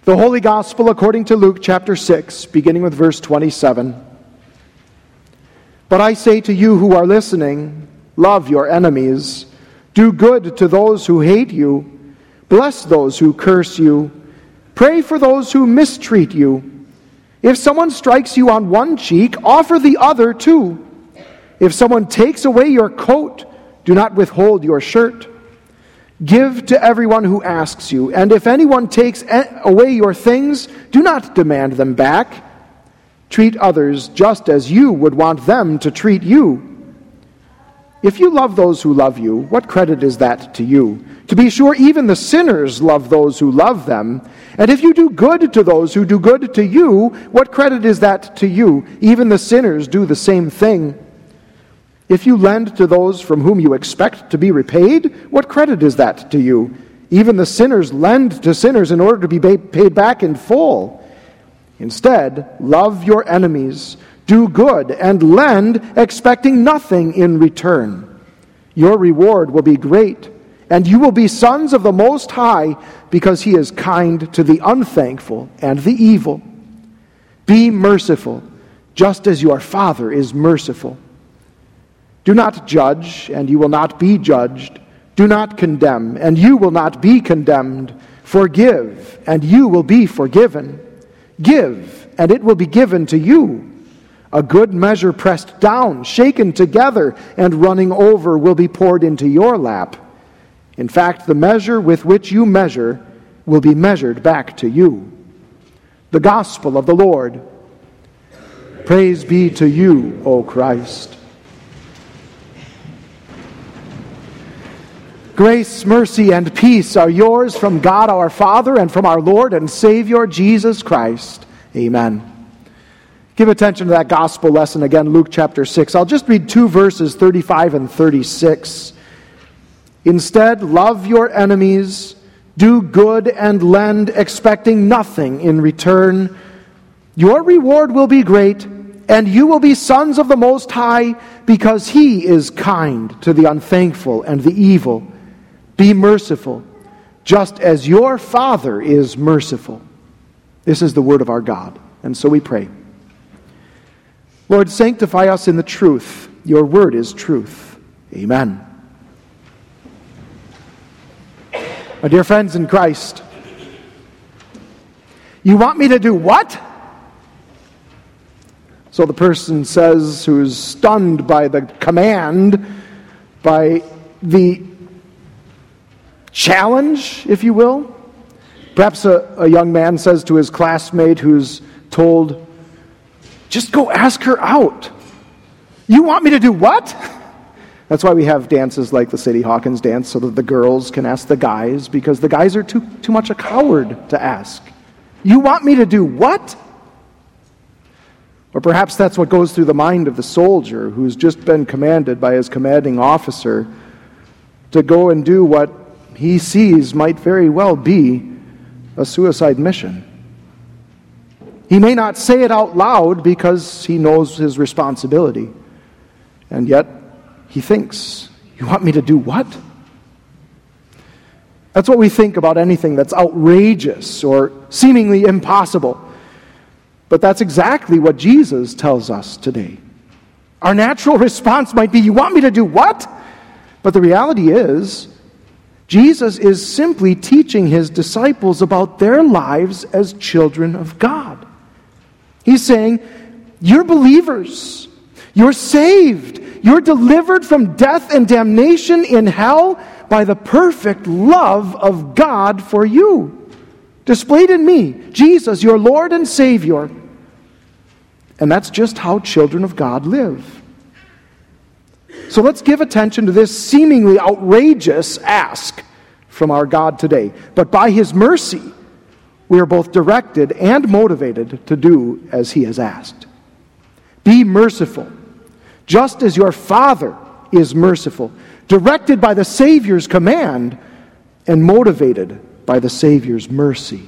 The Holy Gospel according to Luke chapter 6, beginning with verse 27. But I say to you who are listening, love your enemies, do good to those who hate you, bless those who curse you, pray for those who mistreat you. If someone strikes you on one cheek, offer the other too. If someone takes away your coat, do not withhold your shirt. Give to everyone who asks you, and if anyone takes away your things, do not demand them back. Treat others just as you would want them to treat you. If you love those who love you, what credit is that to you? To be sure, even the sinners love those who love them. And if you do good to those who do good to you, what credit is that to you? Even the sinners do the same thing. If you lend to those from whom you expect to be repaid, what credit is that to you? Even the sinners lend to sinners in order to be paid back in full. Instead, love your enemies, do good, and lend, expecting nothing in return. Your reward will be great, and you will be sons of the Most High, because He is kind to the unthankful and the evil. Be merciful, just as your Father is merciful. Do not judge, and you will not be judged. Do not condemn, and you will not be condemned. Forgive, and you will be forgiven. Give, and it will be given to you. A good measure pressed down, shaken together, and running over will be poured into your lap. In fact, the measure with which you measure will be measured back to you. The Gospel of the Lord. Praise be to you, O Christ. Grace, mercy, and peace are yours from God our Father and from our Lord and Savior Jesus Christ. Amen. Give attention to that gospel lesson again, Luke chapter 6. I'll just read 2 verses, 35 and 36. Instead, love your enemies, do good and lend, expecting nothing in return. Your reward will be great, and you will be sons of the Most High, because He is kind to the unthankful and the evil. Be merciful, just as your Father is merciful. This is the word of our God, and so we pray. Lord, sanctify us in the truth. Your word is truth. Amen. My dear friends in Christ, you want me to do what? So the person says, who's stunned by the command, by the challenge, if you will. Perhaps a young man says to his classmate who's told, just go ask her out. You want me to do what? That's why we have dances like the Sadie Hawkins dance, so that the girls can ask the guys, because the guys are too much a coward to ask. You want me to do what? Or perhaps that's what goes through the mind of the soldier who's just been commanded by his commanding officer to go and do what he sees might very well be a suicide mission. He may not say it out loud because he knows his responsibility, and yet he thinks, you want me to do what? That's what we think about anything that's outrageous or seemingly impossible. But that's exactly what Jesus tells us today. Our natural response might be, you want me to do what? But the reality is, Jesus is simply teaching his disciples about their lives as children of God. He's saying, you're believers. You're saved. You're delivered from death and damnation in hell by the perfect love of God for you, displayed in me, Jesus, your Lord and Savior. And that's just how children of God live. So let's give attention to this seemingly outrageous ask from our God today. But by His mercy, we are both directed and motivated to do as He has asked. Be merciful, just as your Father is merciful, directed by the Savior's command and motivated by the Savior's mercy.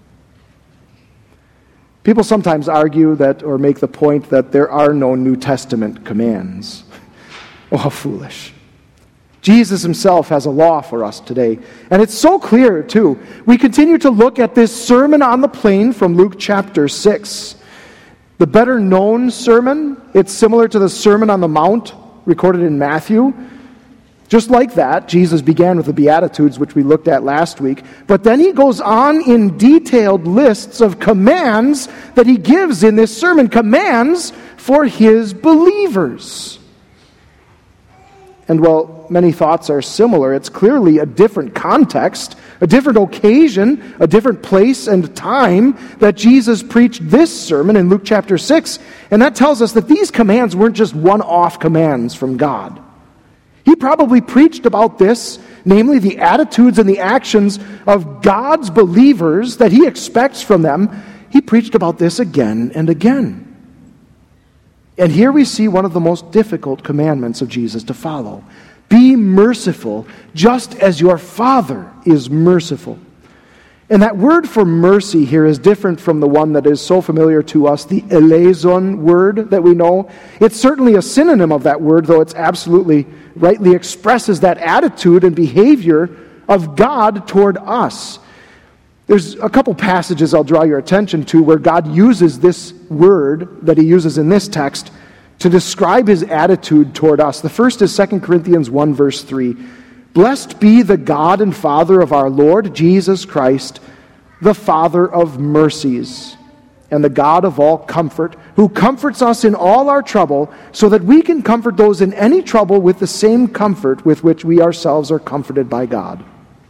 People sometimes argue that, or make the point that there are no New Testament commands. Oh, how foolish. Jesus himself has a law for us today. And it's so clear, too. We continue to look at this Sermon on the Plain from Luke chapter 6. The better known sermon, it's similar to the Sermon on the Mount recorded in Matthew. Just like that, Jesus began with the Beatitudes, which we looked at last week. But then he goes on in detailed lists of commands that he gives in this sermon, commands for his believers. And while many thoughts are similar, it's clearly a different context, a different occasion, a different place and time that Jesus preached this sermon in Luke chapter 6. And that tells us that these commands weren't just one-off commands from God. He probably preached about this, namely the attitudes and the actions of God's believers that he expects from them. He preached about this again and again. And here we see one of the most difficult commandments of Jesus to follow. Be merciful, just as your Father is merciful. And that word for mercy here is different from the one that is so familiar to us, the eleison word that we know. It's certainly a synonym of that word, though it's absolutely rightly expresses that attitude and behavior of God toward us. There's a couple passages I'll draw your attention to where God uses this word that he uses in this text to describe his attitude toward us. The first is 2 Corinthians 1, verse 3. Blessed be the God and Father of our Lord Jesus Christ, the Father of mercies, and the God of all comfort, who comforts us in all our trouble, so that we can comfort those in any trouble with the same comfort with which we ourselves are comforted by God.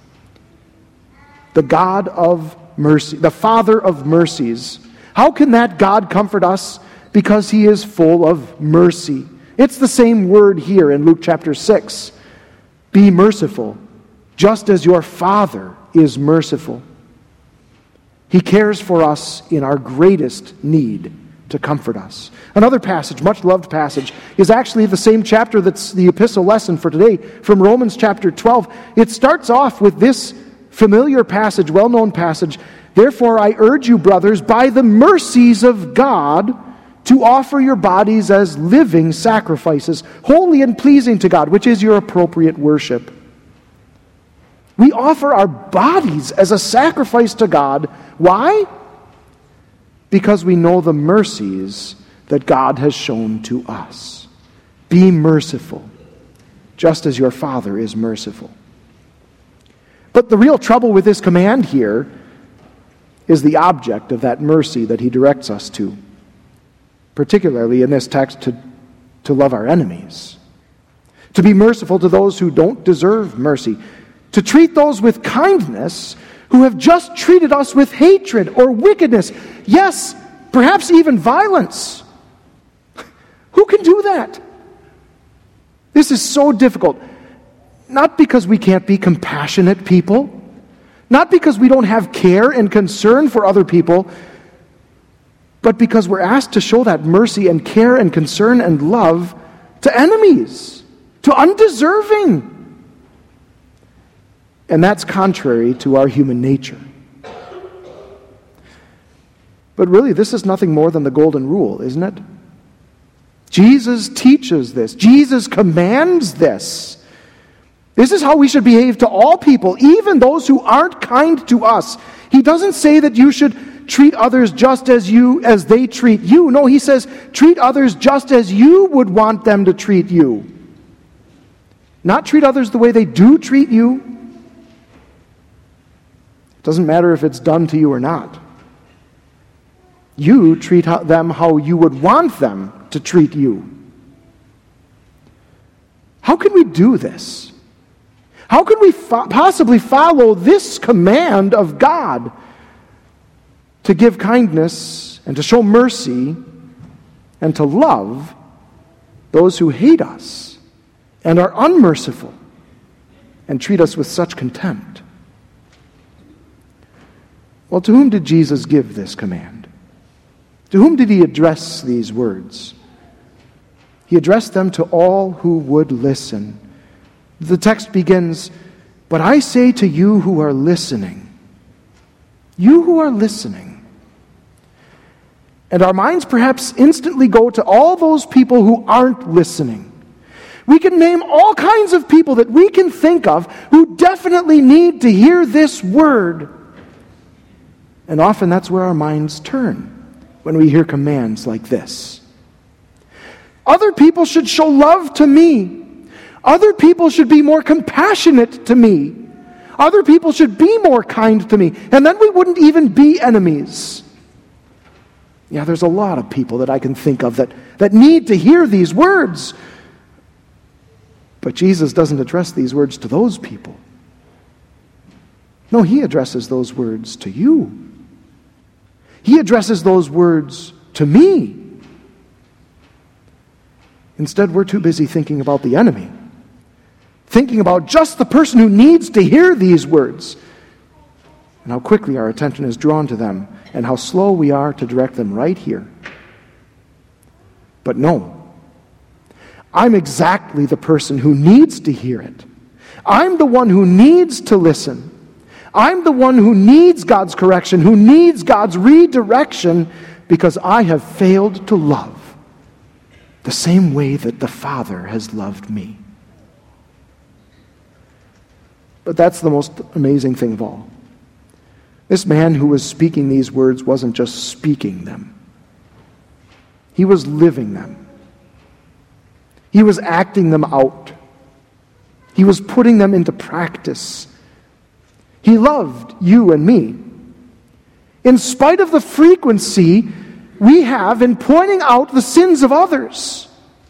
The God of mercy, the Father of mercies. How can that God comfort us? Because he is full of mercy. It's the same word here in Luke chapter 6. Be merciful, just as your Father is merciful. He cares for us in our greatest need to comfort us. Another passage, much loved passage, is actually the same chapter that's the epistle lesson for today, from Romans chapter 12. It starts off with this familiar passage, well-known passage. Therefore I urge you, brothers, by the mercies of God, to offer your bodies as living sacrifices, holy and pleasing to God, which is your appropriate worship. We offer our bodies as a sacrifice to God. Why? Because we know the mercies that God has shown to us. Be merciful, just as your Father is merciful. But the real trouble with this command here is the object of that mercy that he directs us to. Particularly in this text, to love our enemies. To be merciful to those who don't deserve mercy. To treat those with kindness who have just treated us with hatred or wickedness. Yes, perhaps even violence. Who can do that? This is so difficult. Not because we can't be compassionate people. Not because we don't have care and concern for other people. But because we're asked to show that mercy and care and concern and love to enemies, to undeserving. And that's contrary to our human nature. But really, this is nothing more than the golden rule, isn't it? Jesus teaches this. Jesus commands this. This is how we should behave to all people, even those who aren't kind to us. He doesn't say that you should treat others just as they treat you. No, he says, treat others just as you would want them to treat you. Not treat others the way they do treat you. It doesn't matter if it's done to you or not. You treat them how you would want them to treat you. How can we do this? How can we possibly follow this command of God? To give kindness and to show mercy and to love those who hate us and are unmerciful and treat us with such contempt. Well, to whom did Jesus give this command? To whom did he address these words? He addressed them to all who would listen. The text begins, but I say to you who are listening, you who are listening. And our minds perhaps instantly go to all those people who aren't listening. We can name all kinds of people that we can think of who definitely need to hear this word. And often that's where our minds turn when we hear commands like this. Other people should show love to me. Other people should be more compassionate to me. Other people should be more kind to me. And then we wouldn't even be enemies. Yeah, there's a lot of people that I can think of that need to hear these words. But Jesus doesn't address these words to those people. No, he addresses those words to you. He addresses those words to me. Instead, we're too busy thinking about the enemy, thinking about just the person who needs to hear these words, and how quickly our attention is drawn to them, and how slow we are to direct them right here. But no, I'm exactly the person who needs to hear it. I'm the one who needs to listen. I'm the one who needs God's correction, who needs God's redirection, because I have failed to love the same way that the Father has loved me. But that's the most amazing thing of all. This man who was speaking these words wasn't just speaking them. He was living them. He was acting them out. He was putting them into practice. He loved you and me. In spite of the frequency we have in pointing out the sins of others,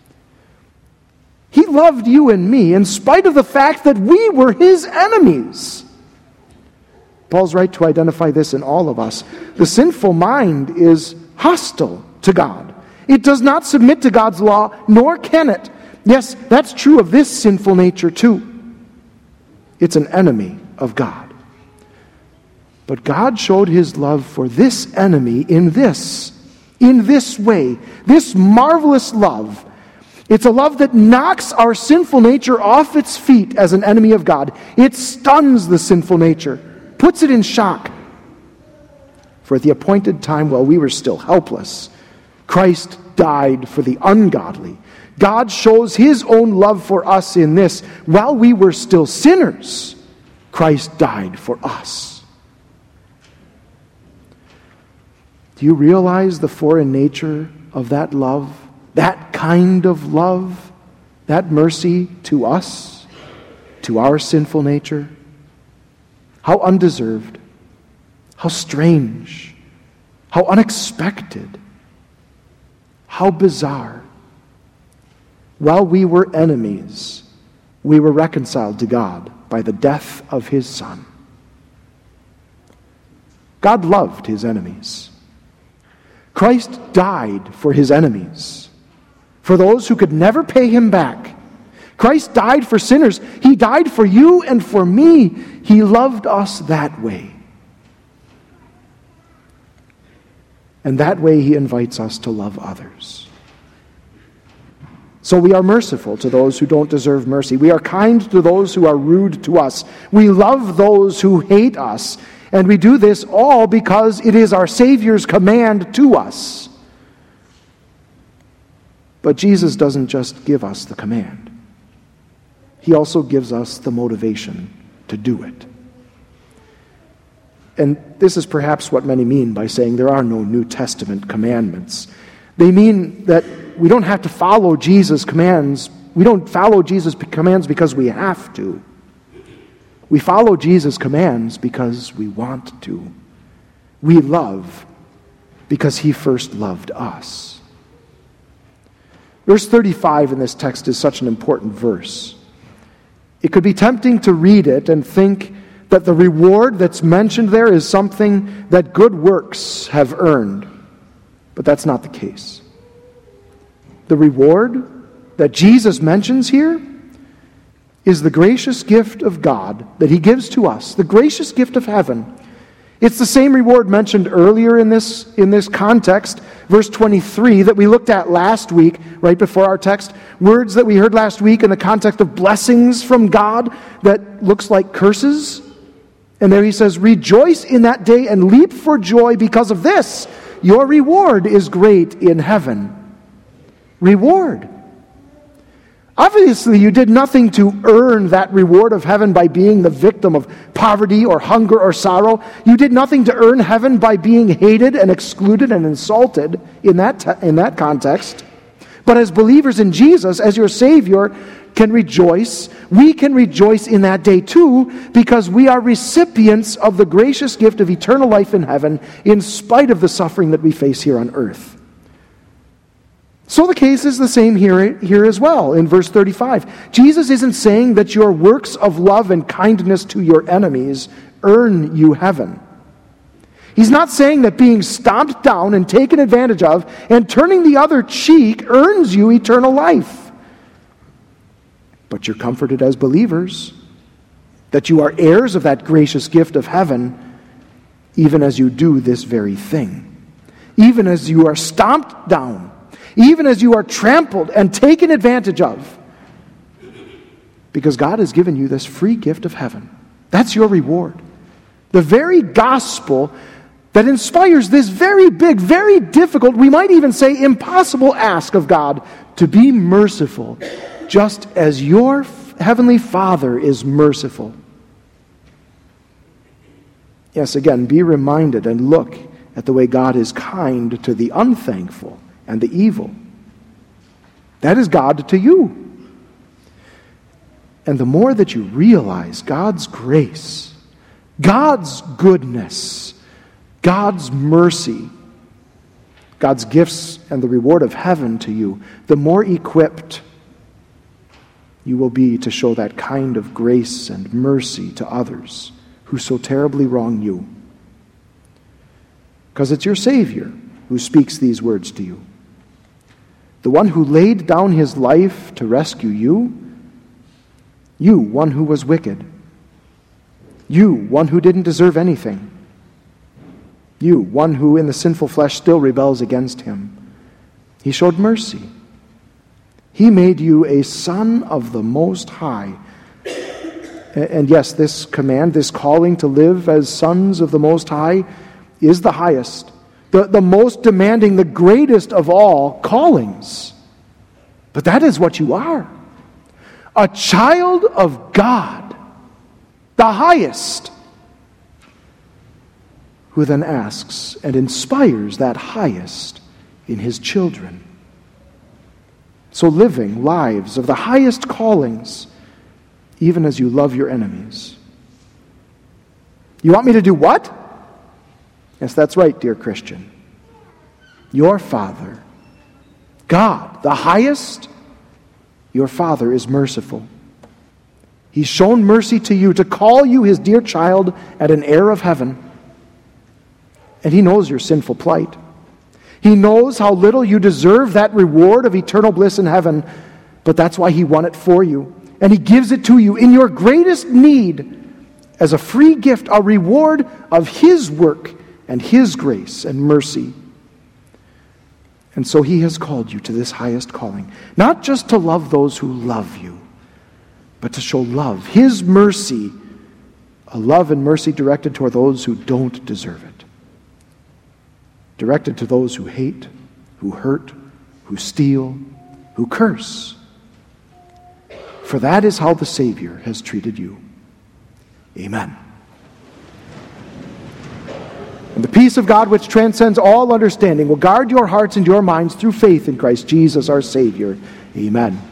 he loved you and me in spite of the fact that we were his enemies. Paul's right to identify this in all of us. The sinful mind is hostile to God. It does not submit to God's law, nor can it. Yes, that's true of this sinful nature too. It's an enemy of God. But God showed his love for this enemy in this way, this marvelous love. It's a love that knocks our sinful nature off its feet as an enemy of God. It stuns the sinful nature, puts it in shock. For at the appointed time, while we were still helpless, Christ died for the ungodly. God shows his own love for us in this. While we were still sinners, Christ died for us. Do you realize the foreign nature of that love? That kind of love? That mercy to us? To our sinful nature? How undeserved. How strange. How unexpected. How bizarre. While we were enemies, we were reconciled to God by the death of his Son. God loved his enemies. Christ died for his enemies, for those who could never pay him back. Christ died for sinners. He died for you and for me. He loved us that way. And that way he invites us to love others. So we are merciful to those who don't deserve mercy. We are kind to those who are rude to us. We love those who hate us. And we do this all because it is our Savior's command to us. But Jesus doesn't just give us the command. He also gives us the motivation to do it. And this is perhaps what many mean by saying there are no New Testament commandments. They mean that we don't have to follow Jesus' commands. We don't follow Jesus' commands because we have to. We follow Jesus' commands because we want to. We love because he first loved us. Verse 35 in this text is such an important verse. It could be tempting to read it and think that the reward that's mentioned there is something that good works have earned. But that's not the case. The reward that Jesus mentions here is the gracious gift of God that he gives to us, the gracious gift of heaven. It's the same reward mentioned earlier in this context, verse 23, that we looked at last week, right before our text. Words that we heard last week in the context of blessings from God that looks like curses. And there he says, rejoice in that day and leap for joy because of this. Your reward is great in heaven. Reward. Obviously, you did nothing to earn that reward of heaven by being the victim of poverty or hunger or sorrow. You did nothing to earn heaven by being hated and excluded and insulted in that context. But as believers in Jesus, as your Savior, can rejoice. We can rejoice in that day too, because we are recipients of the gracious gift of eternal life in heaven, in spite of the suffering that we face here on earth. So the case is the same here as well in verse 35. Jesus isn't saying that your works of love and kindness to your enemies earn you heaven. He's not saying that being stomped down and taken advantage of and turning the other cheek earns you eternal life. But you're comforted as believers that you are heirs of that gracious gift of heaven, even as you do this very thing. Even as you are stomped down, even as you are trampled and taken advantage of, because God has given you this free gift of heaven. That's your reward. The very gospel that inspires this very big, very difficult, we might even say impossible ask of God to be merciful, just as your heavenly Father is merciful. Yes, again, be reminded and look at the way God is kind to the unthankful and the evil. That is God to you. And the more that you realize God's grace, God's goodness, God's mercy, God's gifts and the reward of heaven to you, the more equipped you will be to show that kind of grace and mercy to others who so terribly wrong you. Because it's your Savior who speaks these words to you. The one who laid down his life to rescue you, one who was wicked, one who didn't deserve anything, one who in the sinful flesh still rebels against him. He showed mercy. He made you a son of the Most High. And yes, this command, this calling to live as sons of the Most High is the highest, the most demanding, the greatest of all callings. But that is what you are. A child of God, the highest, who then asks and inspires that highest in his children. So living lives of the highest callings, even as you love your enemies. You want me to do what? Yes, that's right, dear Christian. Your Father, God, the highest, your Father is merciful. He's shown mercy to you to call you his dear child and an heir of heaven. And he knows your sinful plight. He knows how little you deserve that reward of eternal bliss in heaven, but that's why he won it for you. And he gives it to you in your greatest need as a free gift, a reward of his work and his grace and mercy. And so he has called you to this highest calling, not just to love those who love you, but to show love, his mercy, a love and mercy directed toward those who don't deserve it. Directed to those who hate, who hurt, who steal, who curse. For that is how the Savior has treated you. Amen. And the peace of God, which transcends all understanding, will guard your hearts and your minds through faith in Christ Jesus our Savior. Amen.